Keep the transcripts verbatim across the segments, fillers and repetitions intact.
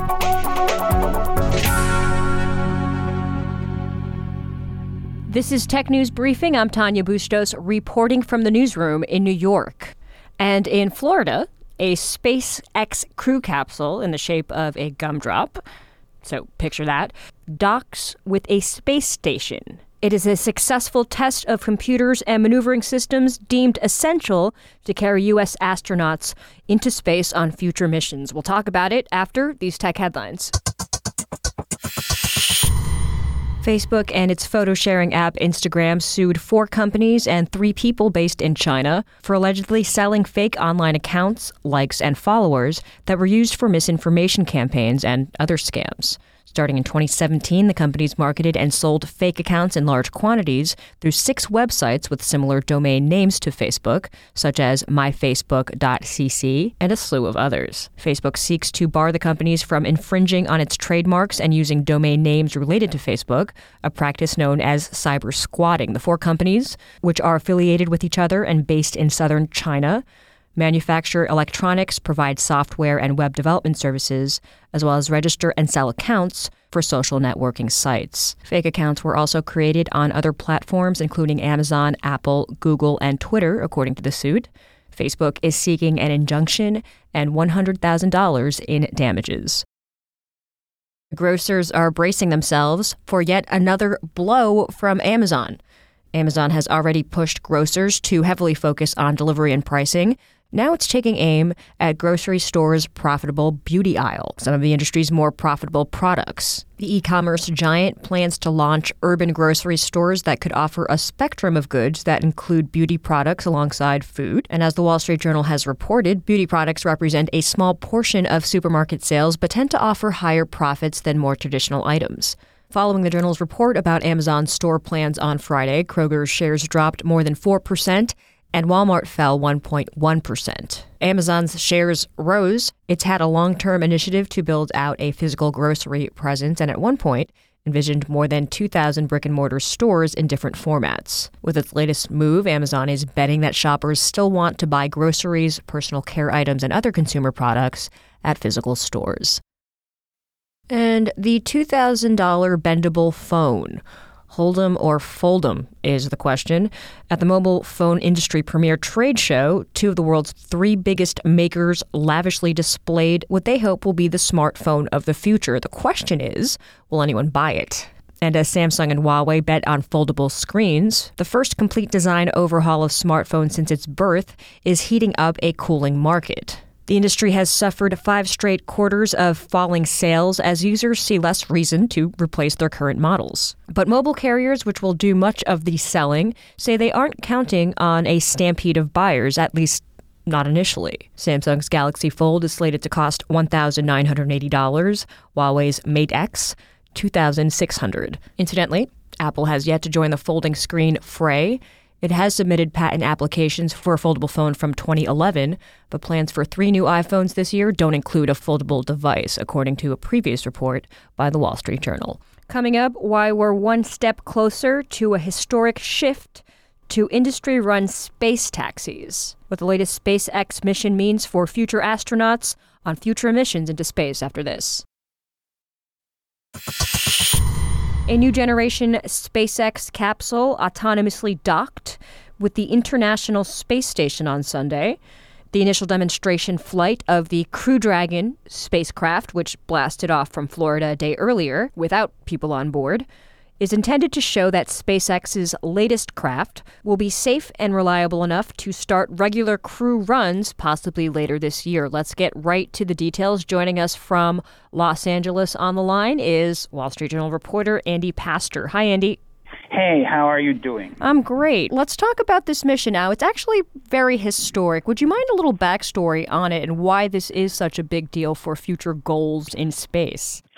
This is Tech News Briefing. I'm Tanya Bustos, reporting from the newsroom in New York. And in Florida, a SpaceX crew capsule in the shape of a gumdrop, so picture that, docks with a space station. It is a successful test of computers and maneuvering systems deemed essential to carry U S astronauts into space on future missions. We'll talk about it after these tech headlines. Facebook and its photo-sharing app Instagram sued four companies and three people based in China for allegedly selling fake online accounts, likes, and followers that were used for misinformation campaigns and other scams. Starting in twenty seventeen, the companies marketed and sold fake accounts in large quantities through six websites with similar domain names to Facebook, such as my facebook dot c c and a slew of others. Facebook seeks to bar the companies from infringing on its trademarks and using domain names related to Facebook, a practice known as cyber squatting. The four companies, which are affiliated with each other and based in southern China, manufacture electronics, provide software and web development services, as well as register and sell accounts for social networking sites. Fake accounts were also created on other platforms, including Amazon, Apple, Google, and Twitter, according to the suit. Facebook is seeking an injunction and one hundred thousand dollars in damages. Grocers are bracing themselves for yet another blow from Amazon. Amazon has already pushed grocers to heavily focus on delivery and pricing. Now it's taking aim at grocery stores' profitable beauty aisle, some of the industry's more profitable products. The e-commerce giant plans to launch urban grocery stores that could offer a spectrum of goods that include beauty products alongside food. And as the Wall Street Journal has reported, beauty products represent a small portion of supermarket sales, but tend to offer higher profits than more traditional items. Following the Journal's report about Amazon's store plans on Friday, Kroger's shares dropped more than four percent, and Walmart fell one point one percent. Amazon's shares rose. It's had a long-term initiative to build out a physical grocery presence, and at one point envisioned more than two thousand brick-and-mortar stores in different formats. With its latest move, Amazon is betting that shoppers still want to buy groceries, personal care items, and other consumer products at physical stores. And the two thousand dollars bendable phone. Hold 'em or fold 'em is the question. At the mobile phone industry premiere trade show, two of the world's three biggest makers lavishly displayed what they hope will be the smartphone of the future. The question is, will anyone buy it? And as Samsung and Huawei bet on foldable screens, the first complete design overhaul of smartphones since its birth is heating up a cooling market. The industry has suffered five straight quarters of falling sales as users see less reason to replace their current models. But mobile carriers, which will do much of the selling, say they aren't counting on a stampede of buyers, at least not initially. Samsung's Galaxy Fold is slated to cost one thousand nine hundred eighty dollars, Huawei's Mate X, two thousand six hundred dollars. Incidentally, Apple has yet to join the folding screen fray. It has submitted patent applications for a foldable phone from twenty eleven, but plans for three new iPhones this year don't include a foldable device, according to a previous report by the Wall Street Journal. Coming up, why we're one step closer to a historic shift to industry-run space taxis, what the latest SpaceX mission means for future astronauts on future missions into space after this. A new generation SpaceX capsule autonomously docked with the International Space Station on Sunday. The initial demonstration flight of the Crew Dragon spacecraft, which blasted off from Florida a day earlier without people on board, is intended to show that SpaceX's latest craft will be safe and reliable enough to start regular crew runs possibly later this year. Let's get right to the details. Joining us from Los Angeles on the line is Wall Street Journal reporter Andy Pastor. Hi, Andy. Hey, how are you doing? I'm great. Let's talk about this mission now. It's actually very historic. Would you mind a little backstory on it and why this is such a big deal for future goals in space?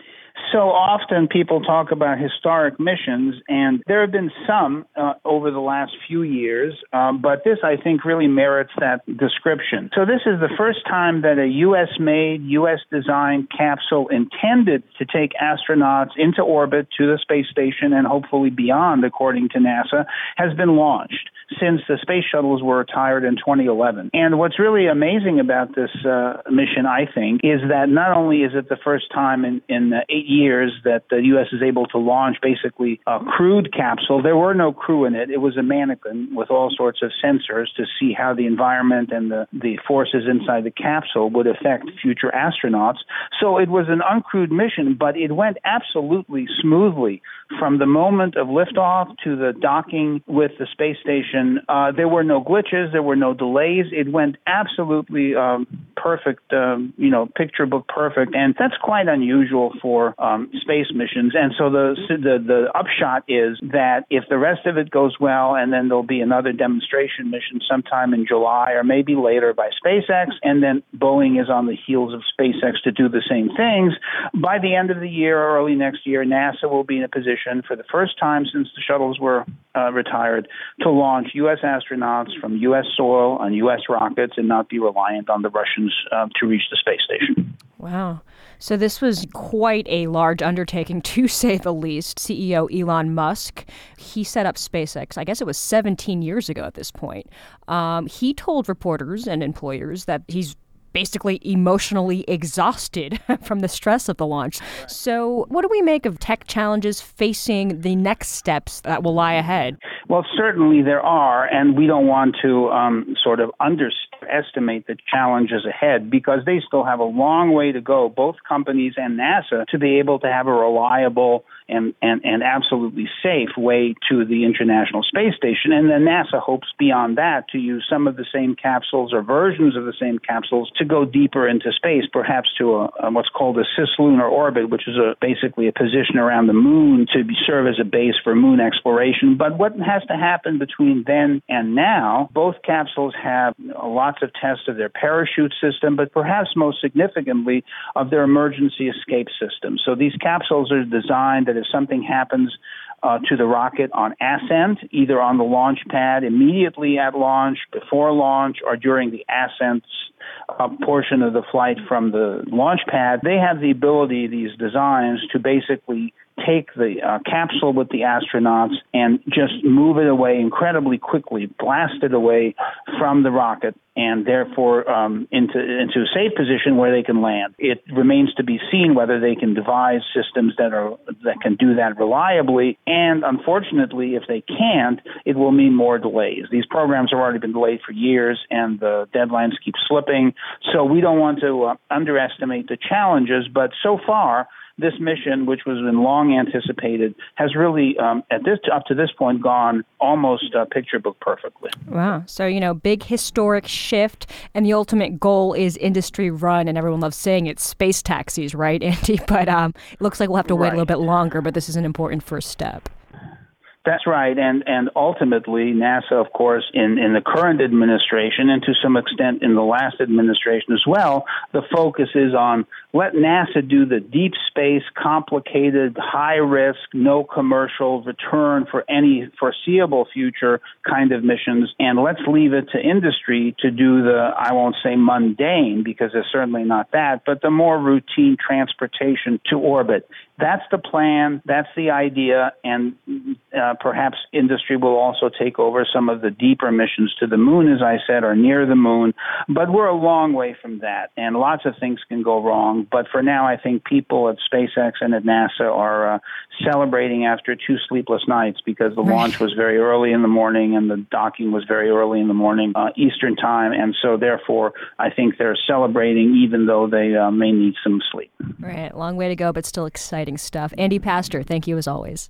So often people talk about historic missions, and there have been some uh, over the last few years, uh, but this, I think, really merits that description. So this is the first time that a U S-made, U S-designed capsule intended to take astronauts into orbit to the space station and hopefully beyond, according to NASA, has been launched since the space shuttles were retired in twenty eleven. And what's really amazing about this uh, mission, I think, is that not only is it the first time in, in uh, eight years that the U S is able to launch basically a crewed capsule. There were no crew in it. It was a mannequin with all sorts of sensors to see how the environment and the, the forces inside the capsule would affect future astronauts. So it was an uncrewed mission, but it went absolutely smoothly from the moment of liftoff to the docking with the space station. Uh, there were no glitches. There were no delays. It went absolutely um, perfect, um, you know, picture book perfect. And that's quite unusual for um, space missions. And so the, the the upshot is that if the rest of it goes well, and then there'll be another demonstration mission sometime in July or maybe later by SpaceX, and then Boeing is on the heels of SpaceX to do the same things, by the end of the year or early next year, NASA will be in a position for the first time since the shuttles were uh, retired to launch U S astronauts from U S soil on U S rockets and not be reliant on the Russians uh, to reach the space station. Wow. So this was quite a large undertaking, to say the least. C E O Elon Musk, he set up SpaceX, I guess it was seventeen years ago at this point. Um, he told reporters and employers that he's basically emotionally exhausted from the stress of the launch. So what do we make of tech challenges facing the next steps that will lie ahead? Well, certainly there are, and we don't want to um, sort of underestimate the challenges ahead because they still have a long way to go, both companies and NASA, to be able to have a reliable and, and, and absolutely safe way to the International Space Station. And then NASA hopes beyond that to use some of the same capsules or versions of the same capsules to go deeper into space, perhaps to a, a what's called a cislunar orbit, which is a, basically a position around the moon to be, serve as a base for moon exploration. But what has to happen between then and now, both capsules have lots of tests of their parachute system, but perhaps most significantly of their emergency escape system. So these capsules are designed that if something happens Uh, to the rocket on ascent, either on the launch pad immediately at launch, before launch, or during the ascent uh, portion of the flight from the launch pad, they have the ability, these designs, to basically take the uh, capsule with the astronauts and just move it away incredibly quickly, blast it away from the rocket, and therefore um, into into a safe position where they can land. It remains to be seen whether they can devise systems that are that can do that reliably. And unfortunately, if they can't, it will mean more delays. These programs have already been delayed for years, and the deadlines keep slipping. So we don't want to uh, underestimate the challenges. But so far, this mission, which was been long anticipated, has really, um, at this up to this point, gone almost uh, picture book perfectly. Wow. So, you know, big historic shift, and the ultimate goal is industry run, and everyone loves saying it's space taxis, right, Andy? But um, it looks like we'll have to wait right. a little bit longer, but this is an important first step. That's right, and and ultimately, NASA, of course, in, in the current administration, and to some extent in the last administration as well, the focus is on let NASA do the deep space, complicated, high-risk, no commercial return for any foreseeable future kind of missions, and let's leave it to industry to do the, I won't say mundane, because it's certainly not that, but the more routine transportation to orbit. That's the plan, that's the idea, and uh, perhaps industry will also take over some of the deeper missions to the moon, as I said, or near the moon. But we're a long way from that, and lots of things can go wrong. But for now, I think people at SpaceX and at NASA are uh, celebrating after two sleepless nights because the launch was very early in the morning and the docking was very early in the morning, uh, Eastern time. And so, therefore, I think they're celebrating even though they uh, may need some sleep. Right. Long way to go, but still exciting stuff. Andy Pastor, thank you as always.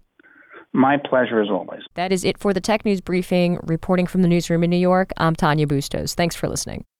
My pleasure as always. That is it for the Tech News Briefing. Reporting from the newsroom in New York, I'm Tanya Bustos. Thanks for listening.